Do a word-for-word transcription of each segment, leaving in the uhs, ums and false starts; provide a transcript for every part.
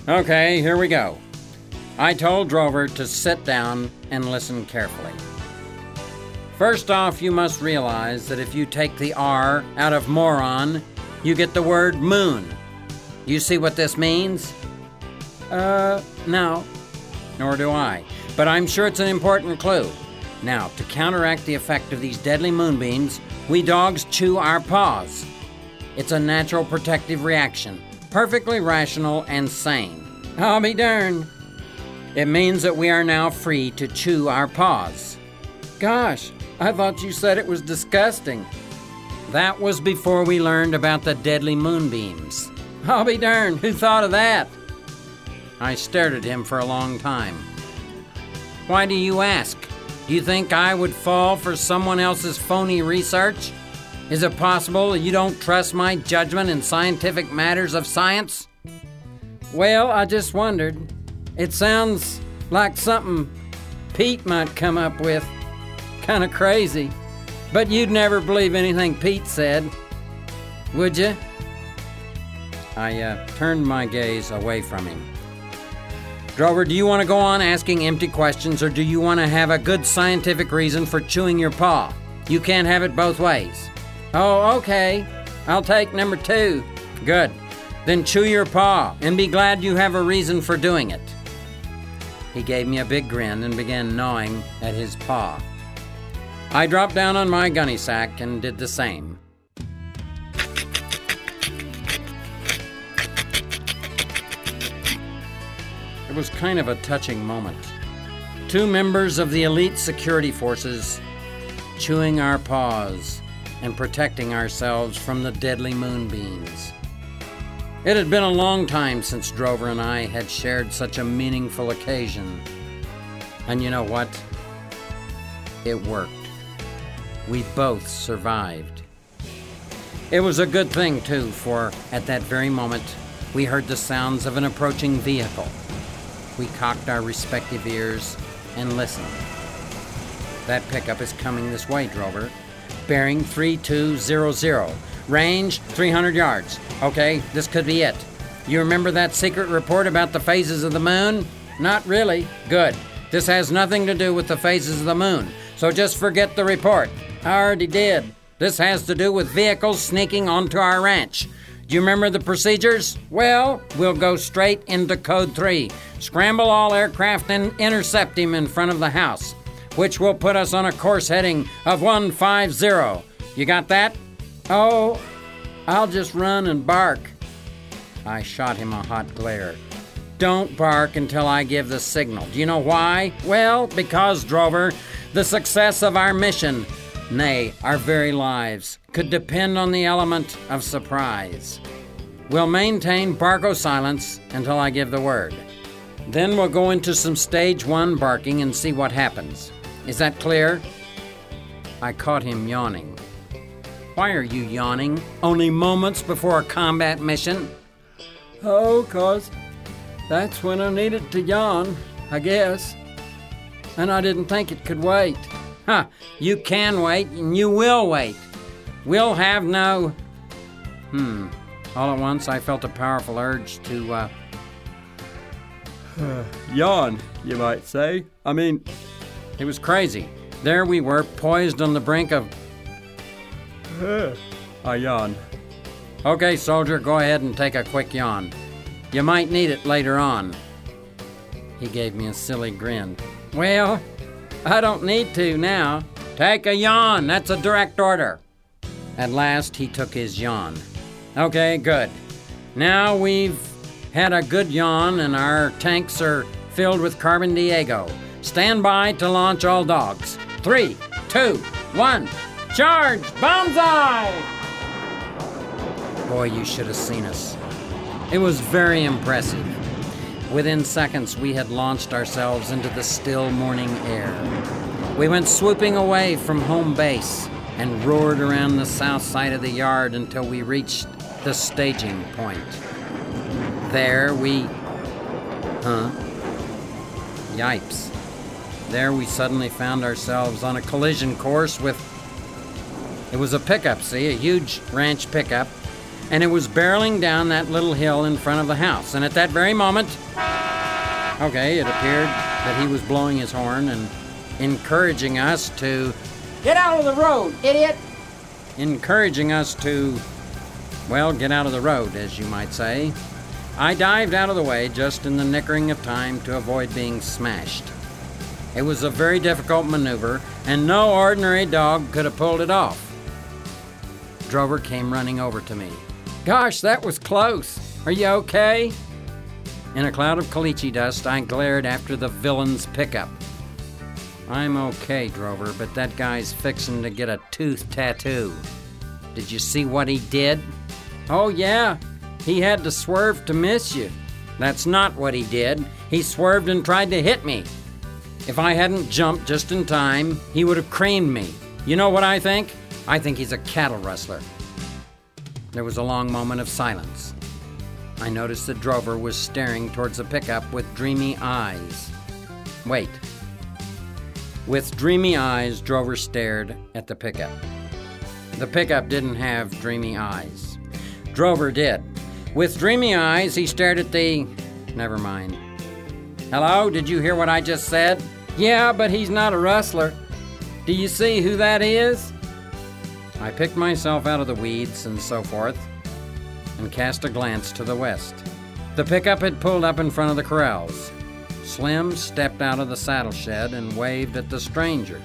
Okay, here we go. I told Drover to sit down and listen carefully. First off, you must realize that if you take the R out of moron, you get the word moon. You see what this means? Uh, no. Nor do I. But I'm sure it's an important clue. Now, to counteract the effect of these deadly moonbeams, we dogs chew our paws. It's a natural protective reaction, perfectly rational and sane. I'll be darned. It means that we are now free to chew our paws. Gosh, I thought you said it was disgusting. That was before we learned about the deadly moonbeams. I'll be darned, who thought of that? I stared at him for a long time. Why do you ask? Do you think I would fall for someone else's phony research? Is it possible that you don't trust my judgment in scientific matters of science? Well, I just wondered. It sounds like something Pete might come up with. Kind of crazy. But you'd never believe anything Pete said, would you? I uh, turned my gaze away from him. Drover, do you want to go on asking empty questions, or do you want to have a good scientific reason for chewing your paw? You can't have it both ways. Oh, okay. I'll take number two. Good. Then chew your paw, and be glad you have a reason for doing it. He gave me a big grin and began gnawing at his paw. I dropped down on my gunny sack and did the same. It was kind of a touching moment. Two members of the elite security forces chewing our paws and protecting ourselves from the deadly moonbeams. It had been a long time since Drover and I had shared such a meaningful occasion. And you know what? It worked. We both survived. It was a good thing, too, for at that very moment, we heard the sounds of an approaching vehicle. We cocked our respective ears and listened. That pickup is coming this way, Drover. Bearing three two zero zero. Range three hundred yards. Okay, this could be it. You remember that secret report about the phases of the moon? Not really. Good. This has nothing to do with the phases of the moon, so just forget the report. I already did. This has to do with vehicles sneaking onto our ranch. Do you remember the procedures? Well, we'll go straight into Code three. Scramble all aircraft and intercept him in front of the house, which will put us on a course heading of one five zero. You got that? Oh, I'll just run and bark. I shot him a hot glare. Don't bark until I give the signal. Do you know why? Well, because, Drover, the success of our mission, nay, our very lives, could depend on the element of surprise. We'll maintain barko silence until I give the word. Then we'll go into some stage one barking and see what happens. Is that clear? I caught him yawning. Why are you yawning? Only moments before a combat mission? Oh, 'cause that's when I needed to yawn, I guess. And I didn't think it could wait. Huh, you can wait, and you will wait. We'll have no... Hmm. All at once, I felt a powerful urge to, uh... yawn, you might say. I mean... It was crazy. There we were, poised on the brink of... I yawned. Okay, soldier, go ahead and take a quick yawn. You might need it later on. He gave me a silly grin. Well, I don't need to now. Take a yawn. That's a direct order. At last, he took his yawn. Okay, good. Now we've had a good yawn and our tanks are filled with carbon Diego. Stand by to launch all dogs. Three, two, one, charge! Banzai! Boy, you should have seen us. It was very impressive. Within seconds, we had launched ourselves into the still morning air. We went swooping away from home base and roared around the south side of the yard until we reached the staging point. There we... Huh? Yipes. There we suddenly found ourselves on a collision course with... It was a pickup, see? A huge ranch pickup. and it was barreling down that little hill in front of the house. And at that very moment, okay, it appeared that he was blowing his horn and encouraging us to get out of the road, idiot! Encouraging us to, well, get out of the road, as you might say. I dived out of the way just in the nickering of time to avoid being smashed. It was a very difficult maneuver, and no ordinary dog could have pulled it off. Drover came running over to me. Gosh, that was close. Are you okay? In a cloud of caliche dust, I glared after the villain's pickup. I'm okay, Drover, but that guy's fixing to get a tooth tattoo. Did you see what he did? Oh, yeah. He had to swerve to miss you. That's not what he did. He swerved and tried to hit me. If I hadn't jumped just in time, he would have creamed me. You know what I think? I think he's a cattle rustler. There was a long moment of silence. I noticed that Drover was staring towards the pickup with dreamy eyes. Wait. With dreamy eyes, Drover stared at the pickup. The pickup didn't have dreamy eyes. Drover did. With dreamy eyes, he stared at the... Never mind. Hello, did you hear what I just said? Yeah, but he's not a rustler. Do you see who that is? I picked myself out of the weeds and so forth, and cast a glance to the west. The pickup had pulled up in front of the corrals. Slim stepped out of the saddle shed and waved at the stranger.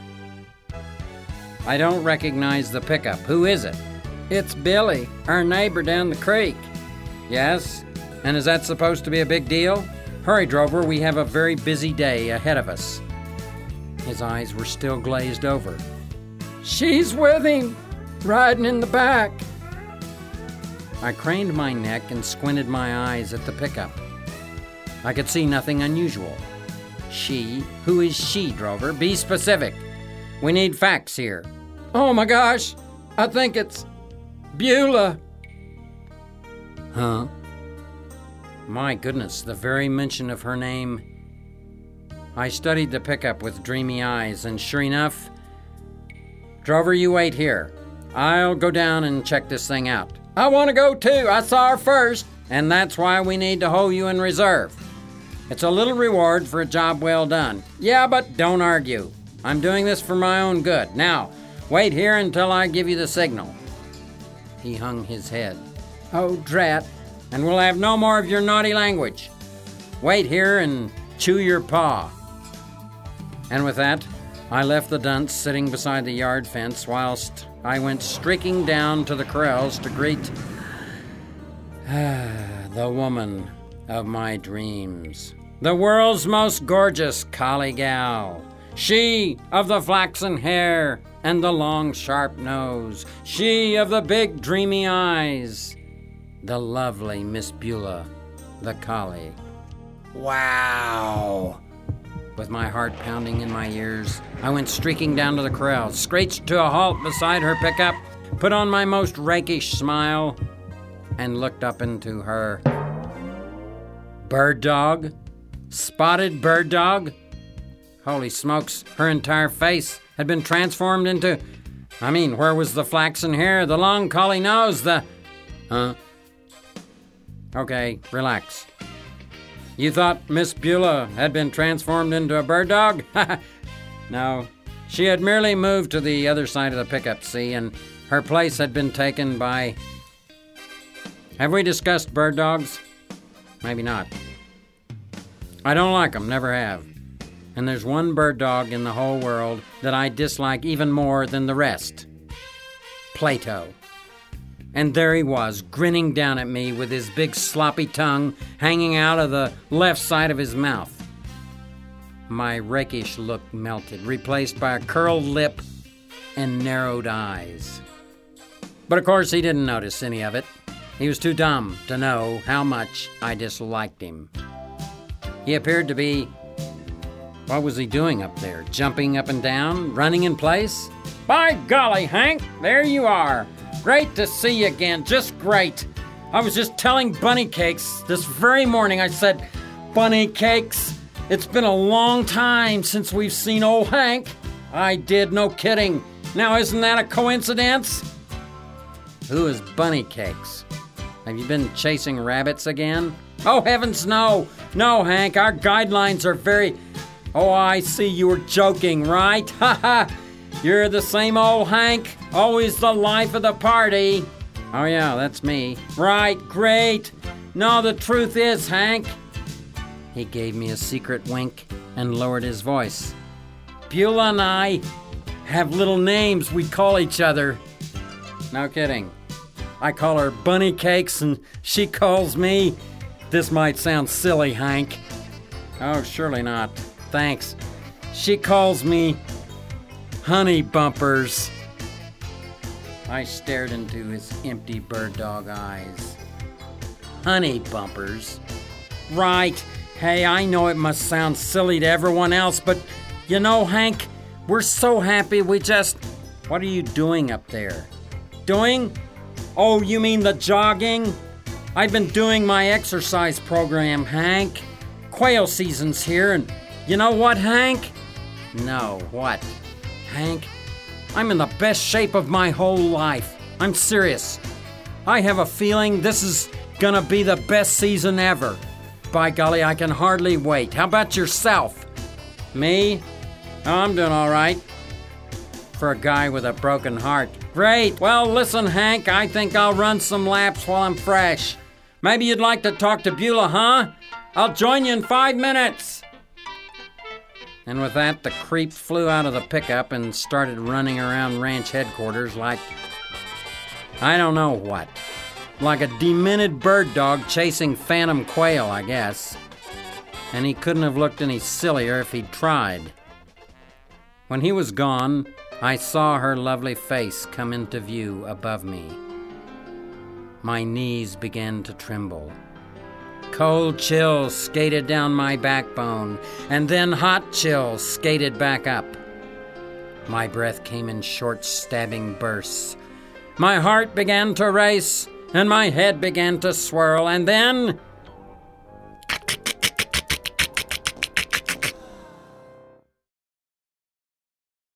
I don't recognize the pickup. Who is it? It's Billy, our neighbor down the creek. Yes? And is that supposed to be a big deal? Hurry, Drover, we have a very busy day ahead of us. His eyes were still glazed over. She's with him, riding in the back. I craned my neck and squinted my eyes at the pickup. I could see nothing unusual. She? Who is she, Drover? Be specific. We need facts here. Oh my gosh, I think it's Beulah. Huh? My goodness, the very mention of her name. I studied the pickup with dreamy eyes, and sure enough, Drover, you wait here. I'll go down and check this thing out. I want to go too. I saw her first, and that's why we need to hold you in reserve. It's a little reward for a job well done. Yeah, but don't argue. I'm doing this for my own good. Now, wait here until I give you the signal. He hung his head. Oh, drat. And we'll have no more of your naughty language. Wait here and chew your paw. And with that, I left the dunce sitting beside the yard fence whilst I went streaking down to the corrals to greet the woman of my dreams. The world's most gorgeous collie gal. She of the flaxen hair and the long sharp nose. She of the big dreamy eyes. The lovely Miss Beulah, the collie. Wow! With my heart pounding in my ears, I went streaking down to the corral, screeched to a halt beside her pickup, put on my most rakish smile, and looked up into her. Bird dog? Spotted bird dog? Holy smokes, her entire face had been transformed into... I mean, where was the flaxen hair, the long collie nose, the... Huh? Okay, relax. You thought Miss Beulah had been transformed into a bird dog? No, she had merely moved to the other side of the pickup, see, and her place had been taken by... Have we discussed bird dogs? Maybe not. I don't like them, never have. And there's one bird dog in the whole world that I dislike even more than the rest. Plato. And there he was, grinning down at me with his big sloppy tongue hanging out of the left side of his mouth. My rakish look melted, replaced by a curled lip and narrowed eyes. But of course he didn't notice any of it. He was too dumb to know how much I disliked him. He appeared to be... What was he doing up there? Jumping up and down? Running in place? By golly, Hank, there you are. Great to see you again, just great. I was just telling Bunny Cakes this very morning. I said, Bunny Cakes, it's been a long time since we've seen old Hank. I did, no kidding. Now isn't that a coincidence? Who is Bunny Cakes? Have you been chasing rabbits again? Oh, heavens, no! No, Hank, our guidelines are very... Oh, I see you were joking, right? Ha ha! You're the same old Hank, always the life of the party. Oh, yeah, that's me. Right, great. No, the truth is, Hank... He gave me a secret wink and lowered his voice. Beulah and I have little names we call each other. No kidding. I call her Bunny Cakes and she calls me... This might sound silly, Hank. Oh, surely not. Thanks. She calls me Honey Bumpers. I stared into his empty bird dog eyes. Honey Bumpers? Right. Hey, I know it must sound silly to everyone else, but you know, Hank, we're so happy we just... What are you doing up there? Doing? Oh, you mean the jogging? I've been doing my exercise program, Hank. Quail season's here, and you know what, Hank? No, what? Hank, I'm in the best shape of my whole life. I'm serious. I have a feeling this is gonna be the best season ever. By golly, I can hardly wait. How about yourself? Me? Oh, I'm doing all right. For a guy with a broken heart. Great. Well, listen, Hank, I think I'll run some laps while I'm fresh. Maybe you'd like to talk to Beulah, huh? I'll join you in five minutes. And with that, the creep flew out of the pickup and started running around ranch headquarters like... I don't know what. Like a demented bird dog chasing phantom quail, I guess. And he couldn't have looked any sillier if he'd tried. When he was gone, I saw her lovely face come into view above me. My knees began to tremble. Cold chills skated down my backbone, and then hot chills skated back up. My breath came in short, stabbing bursts. My heart began to race, and my head began to swirl, and then